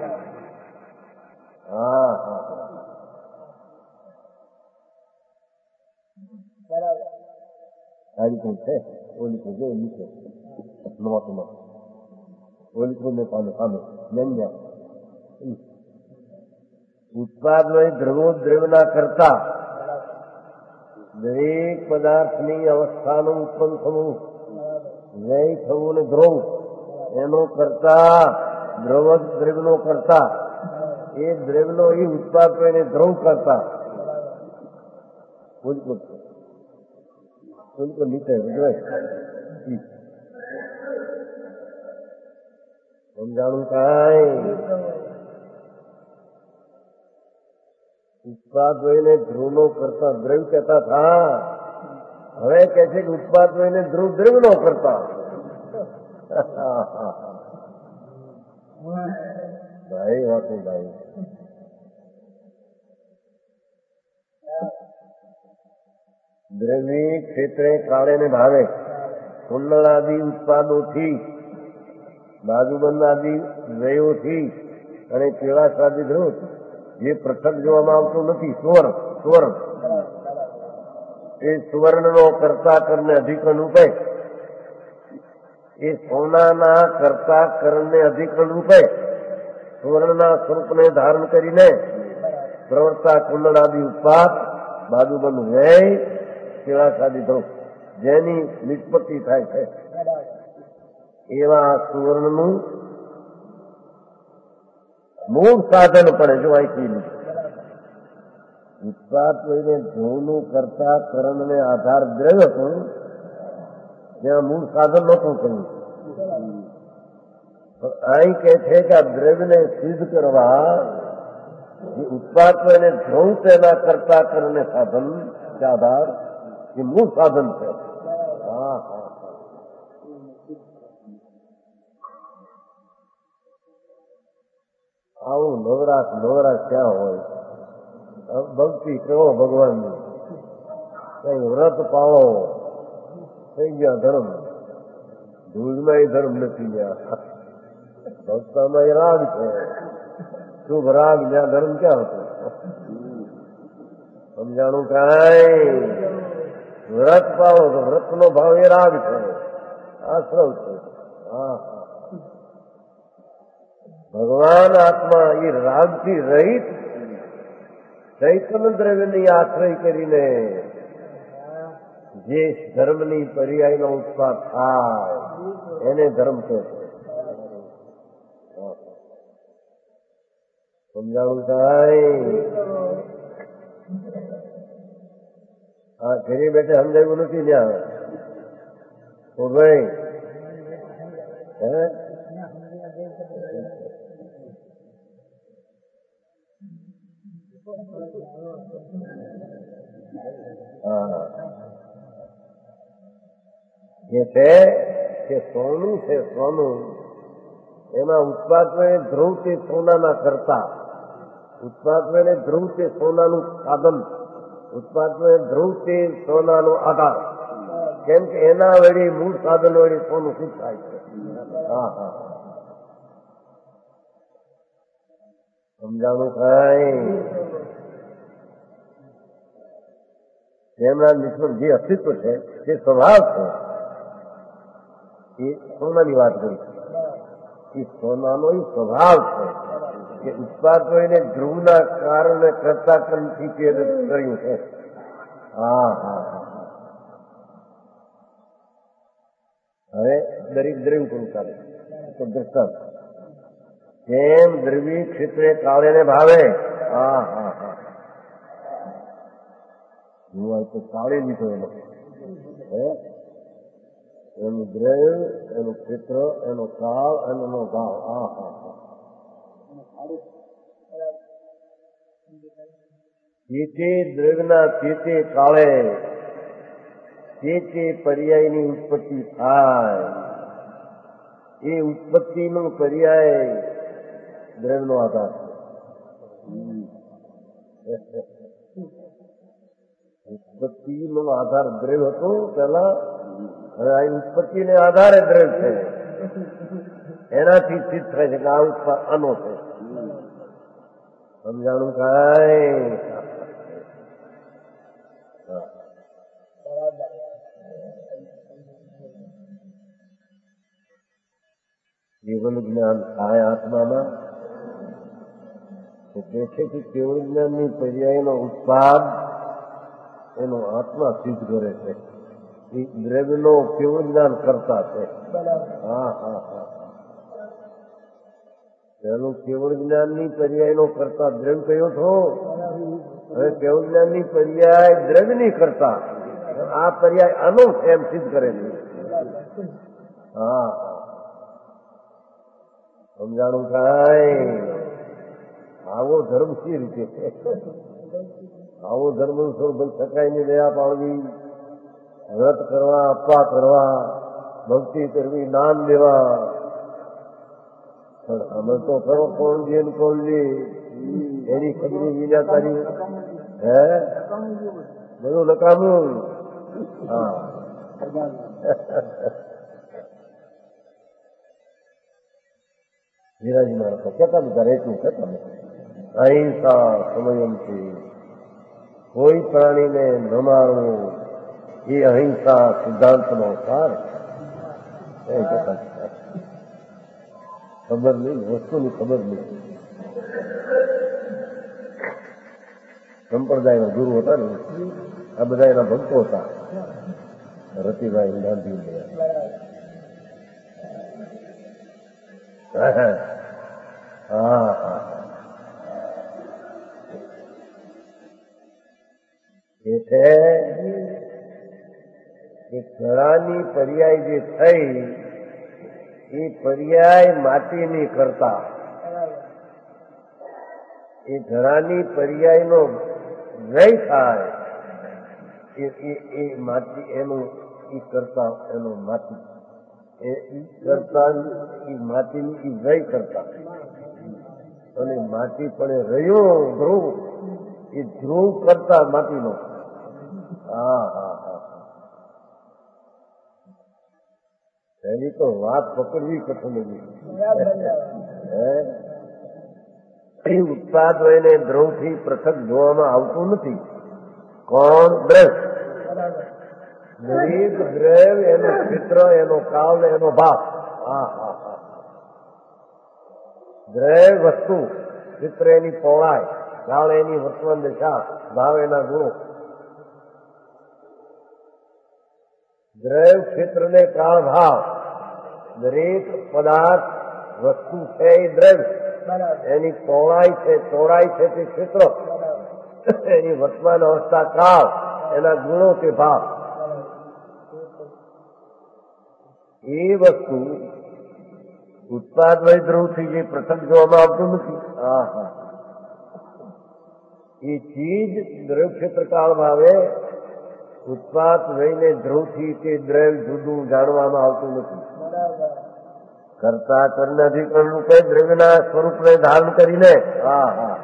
હા હા સારી છે. ઓલી તો જો નીચે નોટમાં ઓલી તો ને પામે પામે મેં ઉત્પાદ દ્રવો દ્રવ્યના કરતા દરેક પદાર્થની અવસ્થાનું ઉત્પન્ન થવું, વ્યય થવું ને ધ્રુવ એનો કરતા દ્રવ દ્રવ્યનો કરતા એ દ્રવ્યનો એ ઉત્પાદ એને ધ્રુવ કરતા નીચે સમજાણું કાંઈ. ઉત્પાદ જોઈને ધ્રુવનો કરતા દ્રવ્ય કહેતા થા. હવે કે છે કે ઉત્પાદ જોઈને ધ્રુવ દ્રવ્યનો કરતા. ભાઈ વાત ભાઈ દ્રવ્ય ક્ષેત્રે કાળે ને ભાવે કુંડળાદી ઉત્પાદોથી બાજુબંધ આદિ દ્રવ્યોથી અને પીળાશાદી ધ્રુવ જે પૃથક જોવામાં આવતું નથી. સુવર્ણ સુવર્ણ એ સુવર્ણનો કરતા કરને અધિકરણ રૂપે એ સોનાના કરતા કરણને અધિકરણ રૂપે સુવર્ણના સ્વરૂપને ધારણ કરીને પ્રવર્તા કુંડળાદી ઉત્પાદ બાજુબંધ વ્યય કેળાસાદી ધ્રુવ જેની નિષ્પત્તિ થાય છે એવા સુવર્ણનું મૂળ સાધન પડે જો અહીંથી ઉત્પાદ લઈને ધ્રુવનું કરતા કરણને આધાર દ્રવ્ય હતું ત્યાં મૂળ સાધન નહોતું કહ્યું. અહીં કહે છે કે આ દ્રવ્યને સિદ્ધ કરવા જે ઉત્પાદ લઈને ધ્રુવ તેના કરતા કરણને સાધન આધાર એ મૂળ સાધન છે. હા હા આવું નવરાશ નવરાશ ક્યાં હોય? ભક્તિ કરો ભગવાનની, કઈ વ્રત પાળો, થઈ ગયા ધર્મ. ધૂળમાં એ ધર્મ નથી ગયા, ભક્તામાં એ રાગ છે. શુભ રાગ જ્યાં ધર્મ ક્યાં હતો? સમજાણું કાંઈ? વ્રત પાળો તો વ્રતનો ભાવ એ રાગ છે, આશ્રવ છે. હા ભગવાન આત્મા એ રાગથી રહિત ચૈતન્ય દ્રવ્યની આશ્રય કરીને જે ધર્મની પર્યાયનો ઉત્પાદ થાય એને ધર્મ કહે છે. સમજાવું કાંઈ? હા ઘરે બેઠે સમજાવ્યું નથી ત્યાં તો ભાઈ હે જે છે કે સોનું છે, સોનું એમાં ઉત્પાદને ધ્રુવ તે સોનાના કરતા, ઉત્પાદને ધ્રુવ તે સોનાનું સાધન, ઉત્પાદને ધ્રુવ તે સોનાનો આધાર. કેમ કે એના વળી મૂળ સાધન વળી સોનું સિદ્ધ થાય છે. હા હા સમજાણું કાંઈ? તેમના નિષ્ફળ જે અસ્તિત્વ છે તે સ્વભાવ છે એ સોનાની વાત કરી છે. એ સોનાનો એ સ્વભાવ છે કે ઉત્પાદનો એને ધ્રુવના કારણે કરતા કંથી કર્યું છે. હા હા હવે દરેક દ્રવ્ય કરું ચાલે તો દ્રષ્ટાંત કેમ દ્રવ્ય ક્ષેત્રે કાળે ને ભાવે. હા હા હા હું તો કાળી લીધો એનો એનું દ્રવ્ય, એનું ક્ષેત્ર, એનો કાળ અને એનો ભાવ. હા હા જે તે દ્રવ્યના તે તે કાળે તે તે પર્યાયની ઉત્પત્તિ થાય એ ઉત્પત્તિનો પર્યાય દ્રવ્યનો આધાર છે. ઉત્પત્તિનો આધાર દ્રવ્ય હતો પેલા, હવે આ ઉત્પત્તિને આધારે દ્રવ્ય છે. એનાથી સિદ્ધ થાય છે કે આ ઉત્પાદ આનો છે. સમજાણું કાંઈ? કેવલ જ્ઞાન થાય આત્મામાં તો કે છે કે કેવળ જ્ઞાનની પર્યાયનો ઉત્પાદ એનો આત્મા સિદ્ધ કરે છે. એ દ્રવ્યનો કેવળ જ્ઞાન કરતા છે. હા હા હા પેલું કેવળ જ્ઞાનની પર્યાયનો કરતા દ્રવ્ય કયો છો? હવે કેવળ જ્ઞાનની પર્યાય દ્રવ્યની કરતા આ પર્યાય આનો એમ સિદ્ધ કરે છે. હા સમજાણું કાંઈ? આવો ધર્મ સી રીતે છે? આવો ધર્મ ભાઈ સકાઈની દયા પાડવી, વ્રત કરવા, આપવા કરવા, ભક્તિ કરવી, દાન દેવા. પણ અમે તો ખરો કોણ લે કોણ લે એની ખબરી વિના તારી હે બધું નકામું. હા ધીરાજી માણસો કેતા બધા એટલું કેતા અહિંસા સમયમથી કોઈ પ્રાણીને ન મારવું એ અહિંસા સિદ્ધાંતનો સાર ખબર નહીં, વસ્તુની ખબર નહીં. સંપ્રદાયના ગુરુ હતા ને, આ બધા એના ભક્તો હતા. રતિભાઈ ગાંધી હા હા એટલે એ ઘડાની પર્યાય જે થઈ એ પર્યાય માટીની કરતા એ ઘડાની પર્યાયનો વ્યય થાય એ માટી એનું એ કરતા એનો માટી એ કરતા એ માટીની એ વ્યય કરતા અને માટી પણ રહ્યો ધ્રુવ એ ધ્રુવ કરતા માટીનો. હા હા હા એની તો વાત પકડવી કઠણ હે. ઉત્પાદ એને દ્રવથી પૃથક જોવામાં આવતું નથી. કોણ? દ્રવ. દરેક દ્રવ એનું ક્ષેત્ર, એનો કાળ, એનો ભાવ. હા હા હા દ્રવ વસ્તુ, ક્ષેત્ર એની પહોળાઈ, કાળ એની વર્તમાન દશા, ભાવ એના ગુણો. દ્રવ, ક્ષેત્ર ને કાળ, ભાવ દરેક પદાર્થ વસ્તુ છે એ દ્રવ. એની પહોળાઈ છે, ચોડાઈ છે તે ક્ષેત્ર, એની વર્તમાન અવસ્થા કાળ, એના ગુણો કે ભાવ. એ વસ્તુ ઉત્પાદ વય ધ્રુવથી જે પ્રસંગ જોવામાં આવતું નથી. હા હા એ ચીજ દ્રવ ક્ષેત્ર કાળ ભાવે ઉત્પાદ વયને ધ્રુવથી તે દ્રવ જુદું જાણવામાં આવતું નથી. કરતા કર્ણ અધિકરણ રૂપે દ્રવ્યના સ્વરૂપને ધારણ કરીને હા હા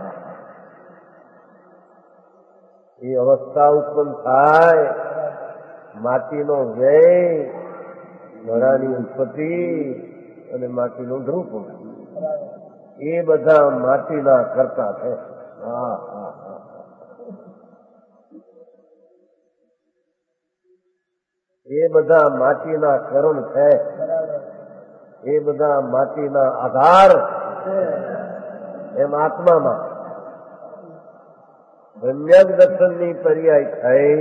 એ અવસ્થા ઉત્પન્ન થાય. માટીનો વ્યય, ઘડાની ઉત્પત્તિ અને માટીનું ધ્રુવ એ બધા માટીના કરતા છે. હા હા હા એ બધા માટીના કરણ છે. એ બધા માટીના આધાર. એમ આત્મામાં સમ્યક દર્શનની પર્યાય થઈ,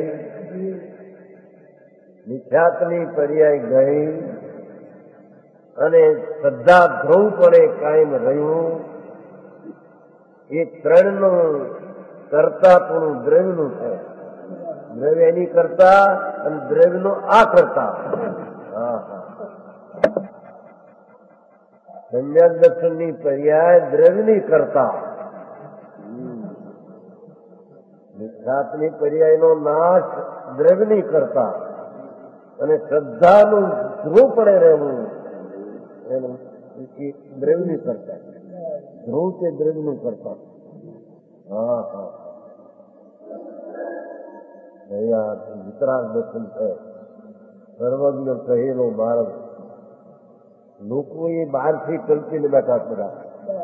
મિથ્યાત્વની પર્યાય ગઈ અને શ્રદ્ધા ધ્રુવપણે કાયમ રહ્યું. એ ત્રણનું કરતાપણું દ્રવ્યનું છે. દ્રવ્ય એની કરતા અને દ્રવ્યનો આ કરતા. હા હા સમ્યક દર્શનની પર્યાય દ્રવ્યની કરતા, મિથ્યાત્વની પર્યાયનો નાશ દ્રવ્યની કરતા અને શ્રદ્ધાનું ધ્રુવપણે રહેવું એનું દ્રવ્યની કરતા. ધ્રુવ તે દ્રવ્યનું કરતા. હા હા અહીંયા વિતરાગ દર્શન છે. સર્વજ્ઞ કહેલો બાળક લોકો એ બહારથી કલ્પીને બેઠા બધા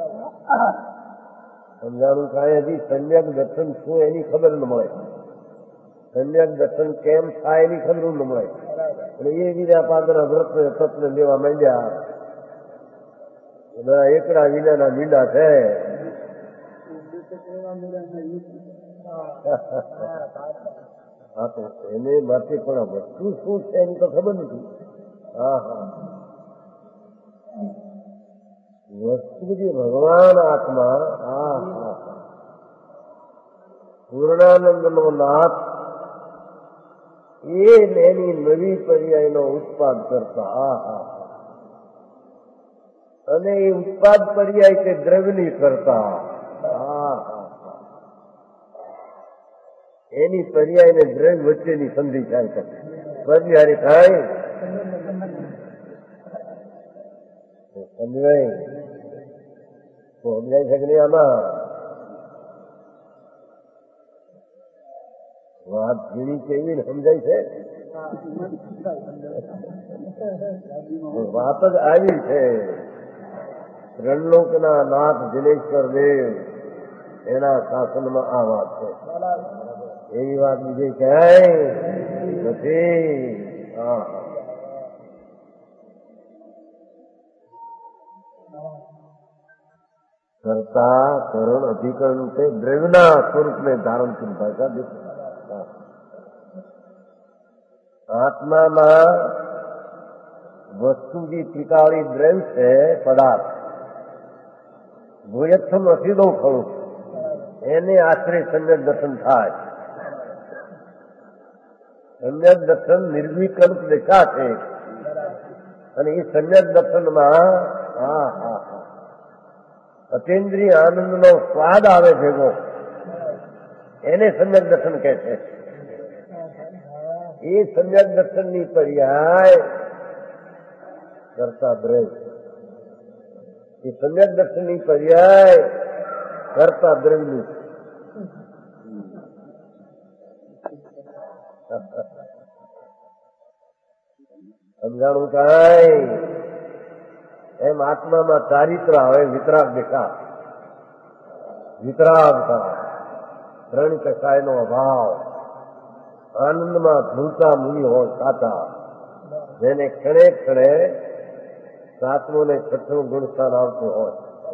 સમજાણું કાંઈ હજી સમ્યક દર્શન શું એની ખબર ન મળે. સમ્યક દર્શન કેમ થાય એની ખબર ન મળે. અને એ બીજા પાદર વ્રત તત્વ લેવા માંડ્યા. બધા એકડા વિનાના મીંડા છે. હા તો એને માટે પણ આ વસ્તુ શું છે એની તો ખબર નથી. હા હા વસ્તુ જે ભગવાન આત્મા. હા હા પૂર્ણાનંદ નો નાથ એ એની નવી પર્યાયનો ઉત્પાદ કરતા. હા હા અને એ ઉત્પાદ પર્યાય કે દ્રવ્યની કરતા. હા હા એની પર્યાય ને દ્રવ્ય વચ્ચેની સંધિ થાય છે. પર્યાય થાય સમજાય તો સમજાય છે કે નહીં? આમાં વાત ઝીણી કેવી ને સમજાય છે. વાત જ આવી છે. ત્રણલોકના નાથ જિનેશ્વર દેવ એના શાસનમાં આ વાત છે. એવી વાત બીજી ક્યાંય નથી. હા કરતા કરણ અધિકરણ રૂપે દ્રવ્યના સ્વરૂપને ધારણ કરી ભાષા દેખાય. આત્મામાં વસ્તુ જે ટીકાળી દ્રવ્ય છે પદાર્થ ભૂયત્થમ અસીદો ખરું એને આશ્રય સમ્યક દર્શન થાય. સમ્યક દર્શન નિર્વિકલ્પ દિશા છે અને એ સમ્યક દર્શનમાં હા હા હા અતેન્દ્રિય આનંદનો સ્વાદ આવે ભેગો એને સમ્યક દર્શન કહે છે. એ સમ્યક દર્શનની પર્યાય કરતા દ્રવ્ય, એ સમ્યક દર્શનની પર્યાય કરતા દ્રવ્યની સમજાણું કાંઈ એમ આત્મામાં ચારિત્ર આવે વિતરાગ દેખા વિતરાગતા ત્રણ કસાયનો અભાવ આનંદમાં ધૂળતા મુનિ હોય સાચા જેને ક્ષણે ક્ષણે સાતમો ને છઠ્ઠું ગુણસ્થાન આવતું હોય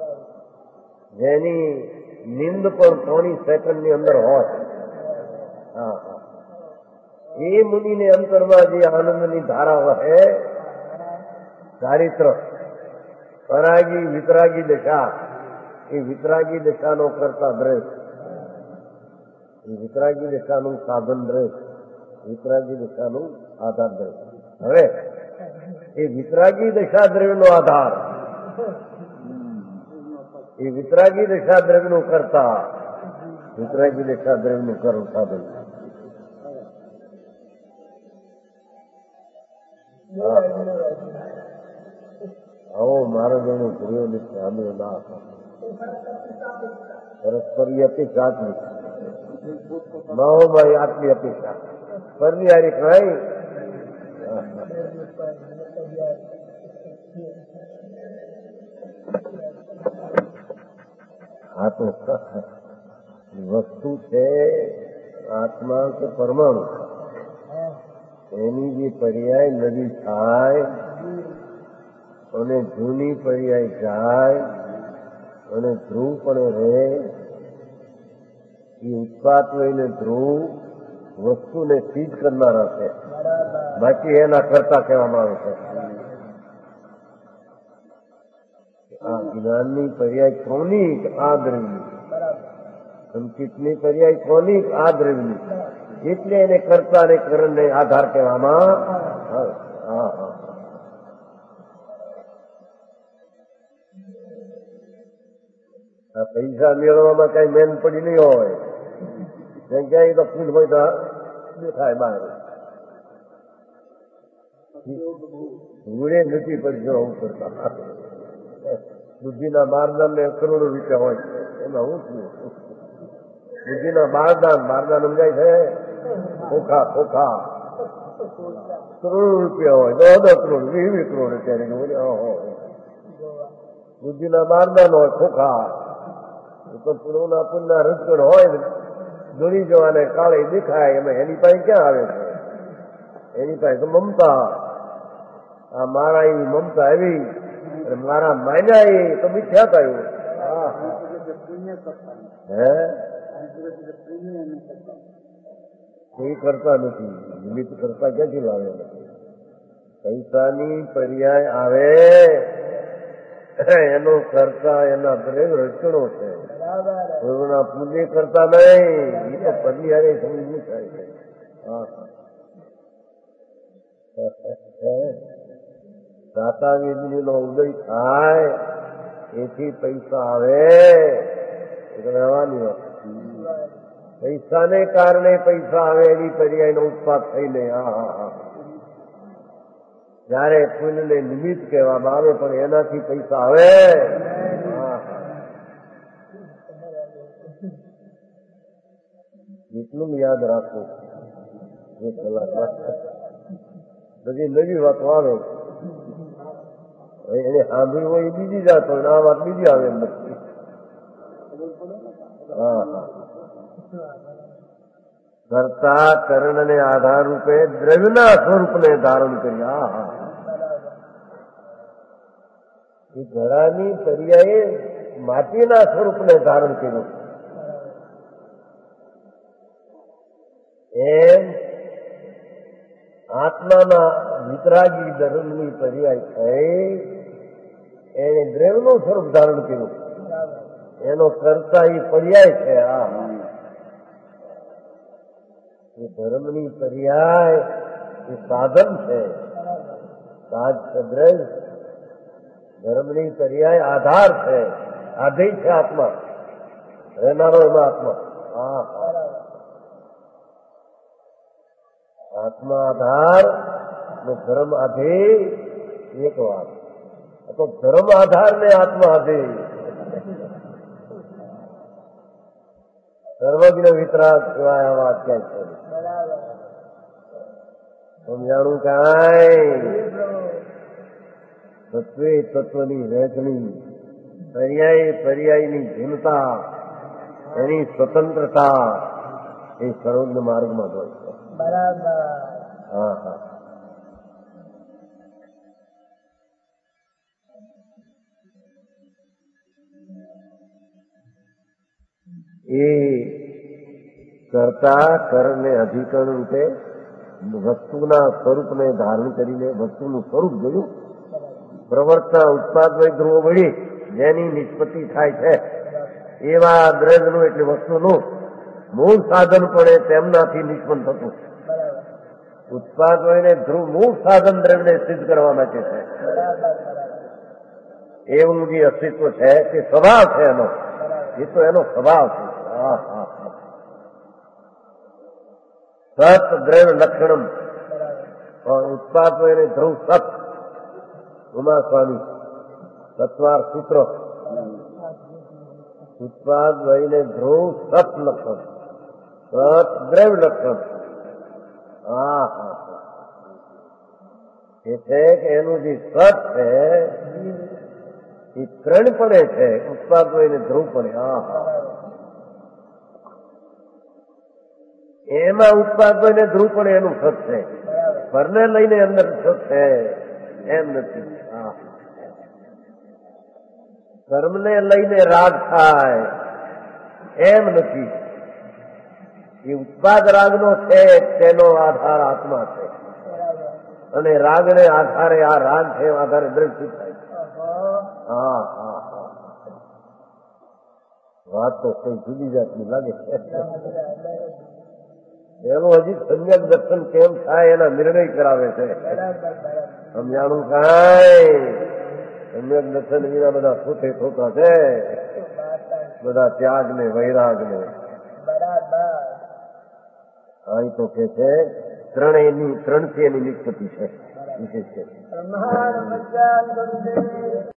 જેની નિંદ પણ ત્રણી સેકન્ડની અંદર હોય હા હા એ મુનિને અંતરમાં જે આનંદની ધારા વહે ચારિત્ર પરાગી વિતરાગી દશા એ વિતરાગી દશાનો કરતા દ્રવ્ય એ વિતરાગી દશાનું સાધન દ્રવ્ય વિતરાગી દશાનું આધાર દ્રવ્ય. હવે એ વિતરાગી દશા દ્રવ્યનો આધાર એ વિતરાગી દશા દ્રવ્યનું કરતા વિતરાગી દશા દ્રવ્યનું કરું સાધન. આવો મારો જેનો ભૂલ્યો નથી અમે ના પરસ્પરની અપેક્ષા આટલી ભાઈ આટલી અપેક્ષા પરની હારી કઈ આ તો વસ્તુ છે આત્મા કે પરમાણુ એની જે પર્યાય નદી થાય અને જૂની પર્યાય જાય અને ધ્રુવ પણ રહે એ ઉત્પાદ લઈને ધ્રુવ વસ્તુને સીજ કરનારા છે બાકી એના કરતા કહેવામાં આવે છે. આ જ્ઞાનની પર્યાય કોની આ દ્રવ્યની સંકિતની પર્યાય કોની આ દ્રવ્યની એટલે એને કરતા ને કરણને આધાર કહેવામાં આવે. હા હા આ પૈસા મેળવવામાં કઈ મેન પડી નહીં હોય ક્યાંય તો ફૂલ હોય તો દેખાય બહાર ગુડે નથી પડશે હું કરતા બુદ્ધિના બારદાન ને કરોડો રૂપિયા હોય એમાં હું છું બુદ્ધિના બારદાન બારદાન સમજાય છે ખોખા ખોખા કરોડો રૂપિયા હોય દસ દસ કરોડ વીસ વીસ કરોડ અત્યારે બુદ્ધિના બારદાન હોય ખોખા તો પૂર્વના પુણ્યના રજકડ હોય દોડી જવાને કાળે દેખાય એમાં એની પાસે ક્યાં આવે છે એની પાસે તો મમતા આ મારા એવી મમતા આવી અને મારા માન્યા એ તો મિથ્યા થયું. હે કોઈ કરતા નથી નિમિત્ત કરતા ક્યાંથી લાવે પૈસાની પર્યાય આવે એનો કરતા એના દરેક રચણો છે કોઈના પૂજ્ય કરતા નહીં એ તો પર્યાય સમજ થાય છે. દાતા વીજળીનો ઉદય થાય એથી પૈસા આવે એ તો રહેવાની વાત. પૈસાને કારણે પૈસા આવે એની પર્યાયનો ઉત્પાદ થઈને હા હા હા જયારે પુણ્યને નિમિત્ત કહેવામાં આવે પણ એનાથી પૈસા આવે. એટલું યાદ રાખવું એક કલાક બધી નવી વાતો આવે એને સાંભળ્યું હોય એ બીજી જાત હોય આ વાત બીજી આવે એમ નથી. હા હા કરતા કરણને આધાર રૂપે દ્રવ્યના સ્વરૂપને ધારણ કરી. હા હા એ ઘડાની પર્યાયે માટીના સ્વરૂપને ધારણ કર્યું. એમ આત્માના વિતરાગી ધર્મની પર્યાય થઈ એને દ્રવ્યનું સ્વરૂપ ધારણ કર્યું. એનો કરતા એ પર્યાય છે. આ એ ધર્મની પર્યાય એ સાધન છે. સાજ દ્રવ્ય ધર્મની પર્યાય આધાર છે. આધેય છે આત્મા, રહેનારો એમાં આત્મા. હા આત્મા આધાર ને ધર્મ આધેય એક વાત. તો ધર્મ આધાર ને આત્મા આધેય સર્વજ્ઞ વિતરાગ સિવાય આ વાત ક્યાં છે? સમજાણું કાંઈ? તત્વે તત્વની વહેંચણી, પર્યાય પર્યાયની ભિન્નતા, એની સ્વતંત્રતા એ સર્વજ્ઞ માર્ગમાં હોય છે. બરાબર. હા હા એ કરતા કરને અધિકરણ રૂપે વસ્તુના સ્વરૂપને ધારણ કરીને વસ્તુનું સ્વરૂપ જોયું. પ્રવર્તના ઉત્પાદ ધ્રુવો વળી જેની નિષ્પત્તિ થાય છે એવા દ્રવ્યનું એટલે વસ્તુનું મૂળ સાધન પડે તેમનાથી નિષ્પન્ન થતું ઉત્પાદ વળીને ધ્રુવ મૂળ સાધન દ્રવ્યને સિદ્ધ કરવા માટે છે. એવું જે અસ્તિત્વ છે તે સ્વભાવ છે એનો. એ તો એનો સ્વભાવ છે. હા હા સત દ્રવ્ય લક્ષણમ ઉત્પાદ વળીને ધ્રુવ સત. ઉમા સ્વામી તત્વાર સૂત્ર. ઉત્પાદ વહીને ધ્રુવ સત લક્ષણ, સત દ્રવ્ય લક્ષણ. હા હા એ છે કે એનું જે સત છે એ ત્રણપણે છે. ઉત્પાદ વહીને ધ્રુવ પડે. હા હા એમાં ઉત્પાદ વહીને ધ્રુવ પડે એનું સત છે. પરને લઈને અંદર સત છે એમ નથી. કર્મને લઈને રાગ થાય એમ નથી. એ ઉત્પાદ રાગનો છે તેનો આધાર આત્મા છે અને રાગને આધારે આ રાગ છે આધારે દ્રષ્ટિ થાય. હા હા હા વાત તો કઈ જુદી જાતની લાગે છે. એનું હજી સમ્યક દર્શન કેમ થાય એના નિર્ણય કરાવે છે. સમજાણું કાંઈ? સમ્યક દર્શન વિના બધા છૂટે છોટા છે. બધા ત્યાગ ને વૈરાગ ને. અહીં તો કે છે ત્રણેયની ત્રણથી એની નિષ્પત્તિ છે. વિશેષ છે.